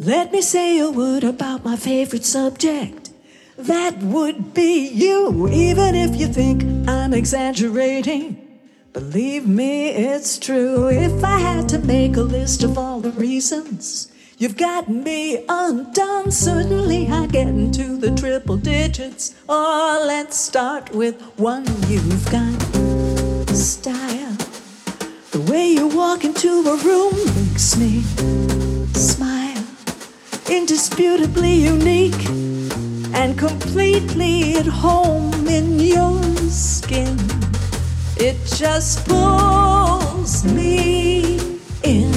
Let me say a word about my favorite subject. That would be you, even if you think I'm exaggerating. Believe me, it's true. If I had to make a list of all the reasons you've got me undone, certainly I'd get into the triple digits. Or let's start with one. You've got style. The way you walk into a room makes me smile. Indisputably unique and completely at home in your skin. It just pulls me in.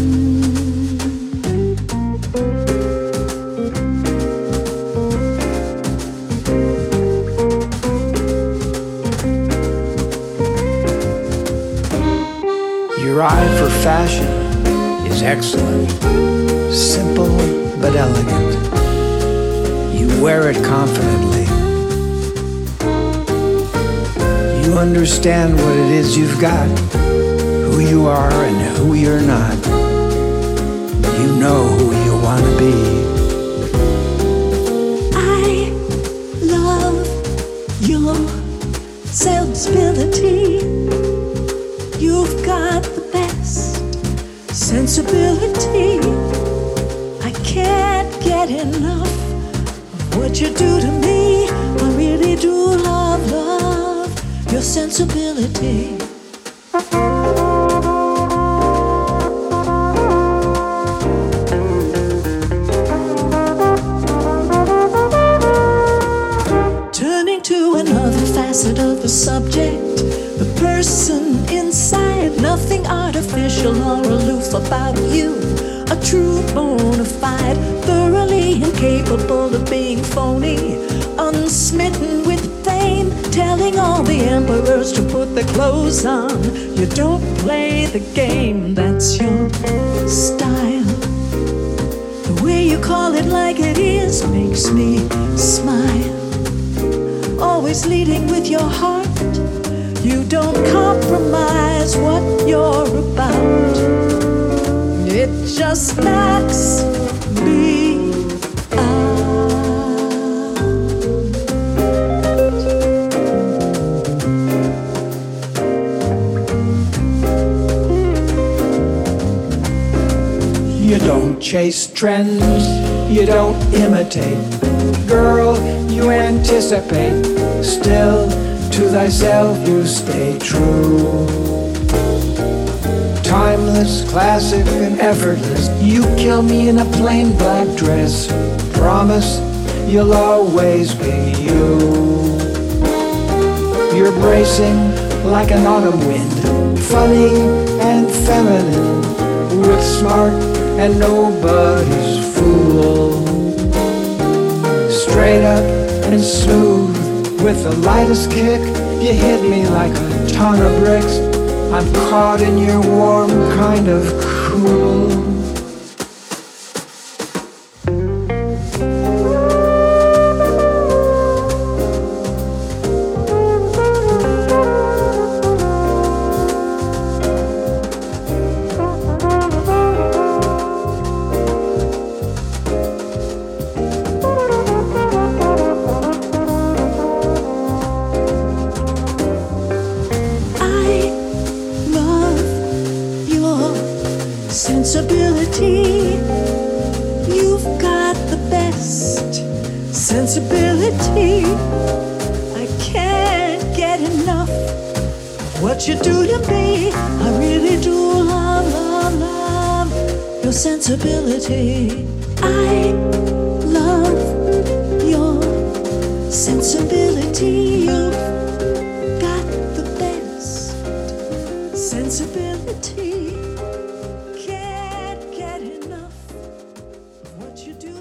Your eye for fashion is excellent, simple but elegant. You wear it confidently. You understand what it is you've got, who you are and who you're not. You know who you want to be. I love your sensibility. You've got the best sensibility. I can't get enough of what you do to me. I really do love your sensibility. Turning to another facet of the subject, the person inside, nothing artificial or aloof about you. A true bona fide, thoroughly incapable of being phony, unsmitten with fame, telling all the emperors to put their clothes on. You don't play the game, that's your style. The way you call it like it is makes me smile. Always leading with your heart. You don't compromise what you're about. It just knocks me out. You don't chase trends, you don't imitate. Girl, you anticipate. Still, to thyself you stay true. Timeless, classic, and effortless. You kill me in a plain black dress. Promise you'll always be you. You're bracing like an autumn wind, funny and feminine, with smart and nobody's fool. Straight up and smooth, with the lightest kick, you hit me like a ton of bricks. I'm caught in your warm kind of cool. Sensibility, you've got the best sensibility. I can't get enough of what you do to me. I really do love your sensibility. I love your sensibility. You've got the best sensibility. What you do